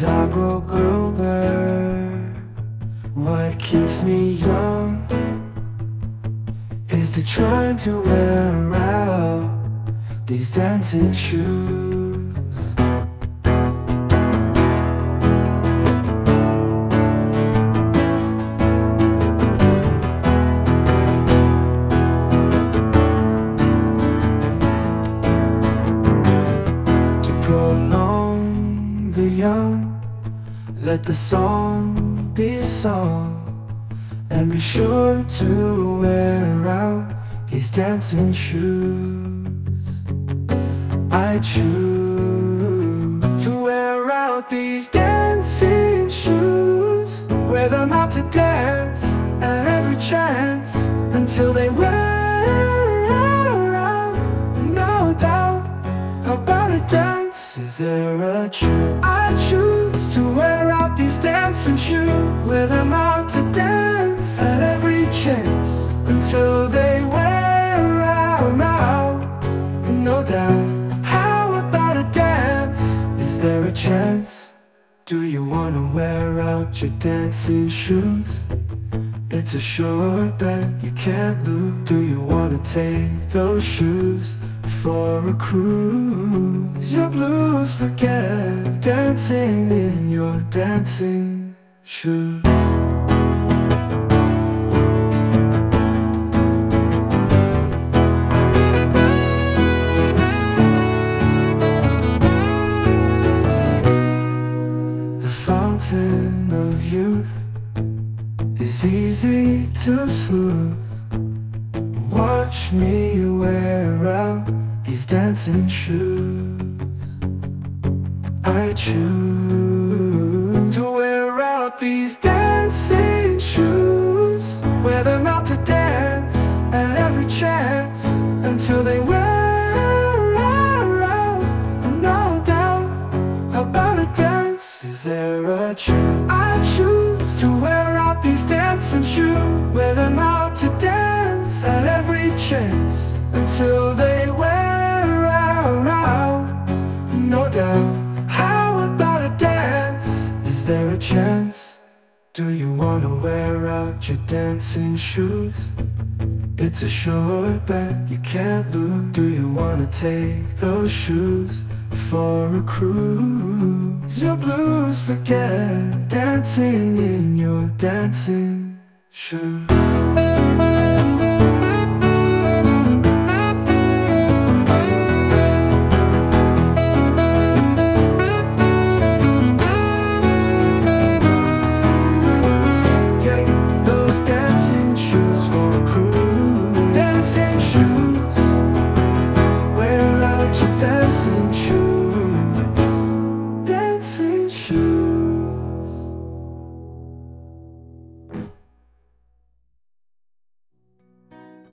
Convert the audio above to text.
As I grow older, what keeps me young is to trying to wear out these dancing shoes. To prolong the young, let the song be sung, and be sure to wear out these dancing shoes. I choose to wear out these dancing shoes, wear them out to dance at every chance, until they wear out. No doubt about a dance, is there a chance? I choose to wear out these dancing shoes, wear them out to dance at every chance, until they wear out. No doubt. How about a dance? Is there a chance? Do you wanna wear out your dancing shoes? It's a sure bet you can't lose. Do you wanna take those shoes for a cruise? Your blues forget, dancing in your dancing shoes. The fountain of youth is easy to soothe. Watch me wear out these dancing shoes. I choose to wear out these dancing shoes, wear them out to dance at every chance, until they wear out. No doubt about a dance, is there a chance? I choose to wear out these dancing shoes, wear them out to dance at every chance, until they wear out. No doubt. How about a dance? Is there a chance? Do you wanna wear out your dancing shoes? It's a sure bet you can't lose. Do you wanna take those shoes for a cruise? Your blues forget, dancing in your dancing shoes.